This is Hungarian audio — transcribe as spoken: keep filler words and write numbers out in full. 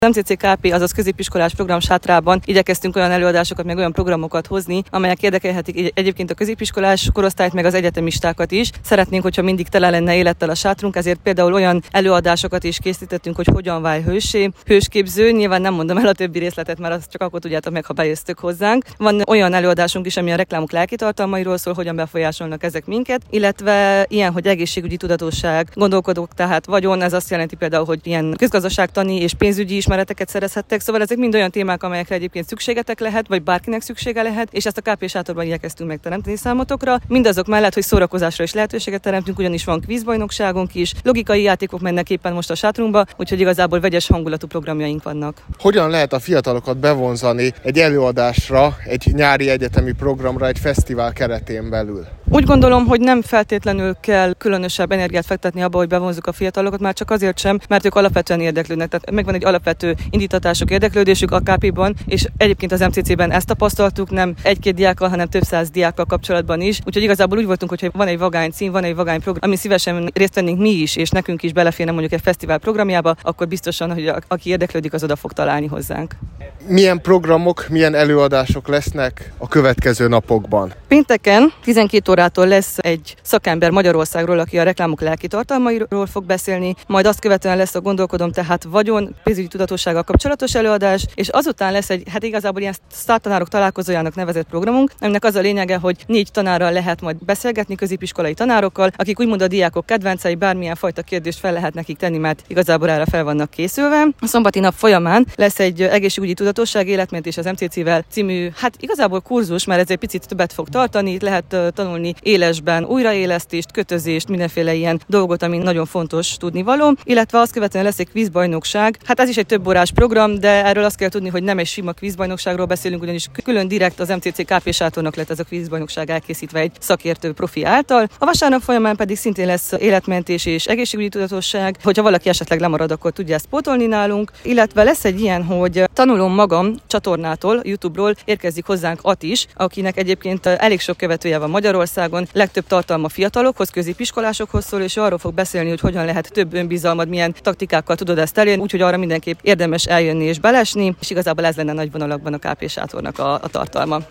Az em cé cé ká pé, azaz középiskolás program sátrában igyekeztünk olyan előadásokat, meg olyan programokat hozni, amelyek érdekelhetik egyébként a középiskolás korosztályt, meg az egyetemistákat is. Szeretnénk, hogyha mindig tele lenne élettel a sátrunk, ezért például olyan előadásokat is készítettünk, hogy hogyan válj hőssé. Hősképző, nyilván nem mondom el a többi részletet, mert azt csak akkor tudjátok meg, ha bejöztök hozzánk. Van olyan előadásunk is, ami a reklámok lelki tartalmairól szól, hogyan befolyásolnak ezek minket, illetve ilyen, hogy egészségügyi tudatosság, gondolkodók, tehát vagyon, ez azt jelenti például, hogy ilyen közgazdaságtani és pénzügyi ismereteket szerezhettek, szóval ezek mind olyan témák, amelyekre egyébként szükségetek lehet, vagy bárkinek szüksége lehet, és ezt a ká pé sátorban igyekeztünk megteremteni számotokra. Mindazok mellett, hogy szórakozásra is lehetőséget teremtünk, ugyanis van kvízbajnokságunk is, logikai játékok mennek éppen most a sátrunkba, úgyhogy igazából vegyes hangulatú programjaink vannak. Hogyan lehet a fiatalokat bevonzani egy előadásra, egy nyári egyetemi programra, egy fesztivál keretén belül? Úgy gondolom, hogy nem feltétlenül kell különösebb energiát fektetni abba, hogy bevonzuk a fiatalokat, már csak azért sem, mert ők alapvetően érdeklődnek. Tehát megvan egy alapvető indítatások, érdeklődésük a ká péban, és egyébként az em cé cében ezt tapasztaltuk, nem egy-két diákkal, hanem több száz diákkal kapcsolatban is. Úgyhogy igazából úgy voltunk, hogy van egy vagány cím, van egy vagány program, ami szívesen részt vennénk mi is, és nekünk is beleférne mondjuk egy fesztivál programjába, akkor biztosan, hogy a, aki érdeklődik, az oda fog találni hozzánk. Milyen programok, milyen előadások lesznek a következő napokban? Pénteken tizenkét órától lesz egy szakember Magyarországról, aki a reklámok lelki tartalmairól fog beszélni, majd azt követően lesz a Gondolkodom, tehát vagyon, pénzügyi tudatossággal kapcsolatos előadás, és azután lesz egy, hát igazából ilyen sztártanárok találkozójának nevezett programunk, aminek az a lényege, hogy négy tanárral lehet majd beszélgetni, középiskolai tanárokkal, akik úgymond a diákok kedvencei, bármilyen fajta kérdést fel lehet nekik tenni, mert igazából erre fel vannak készülve. A szombati nap folyamán lesz egy egészségügyi tudatosság, életmentés az em cé cével című, hát igazából kurzus, mert ez egy picit többet fog tartani, lehet tanulni élesben újraélesztést, kötözést, mindenféle ilyen dolgot, ami nagyon fontos tudnivaló, illetve azt követően lesz egy kvízbajnokság. Hát ez is egy több órás program, de erről azt kell tudni, hogy nem egy sima kvízbajnokságról beszélünk, ugyanis külön direkt az em cé cé ká pé sátornak lett ez a kvízbajnokság elkészítve egy szakértő profi által. A vasárnap folyamán pedig szintén lesz életmentés és egészségügyi tudatosság, hogyha valaki esetleg lemarad, akkor tudja ezt pótolni nálunk, illetve lesz egy ilyen, hogy tanulom magam csatornától, YouTube-ról érkezik hozzánk Atis, akinek egyébként elég sok követője van Magyarországon, legtöbb tartalma fiatalokhoz, középiskolásokhoz szól, és arról fog beszélni, hogy hogyan lehet több önbizalmad, milyen taktikákkal tudod ezt elérni, úgyhogy arra mindenképp érdemes eljönni és belesni, és igazából ez lenne nagy vonalakban a ká pé sátornak a, a tartalma.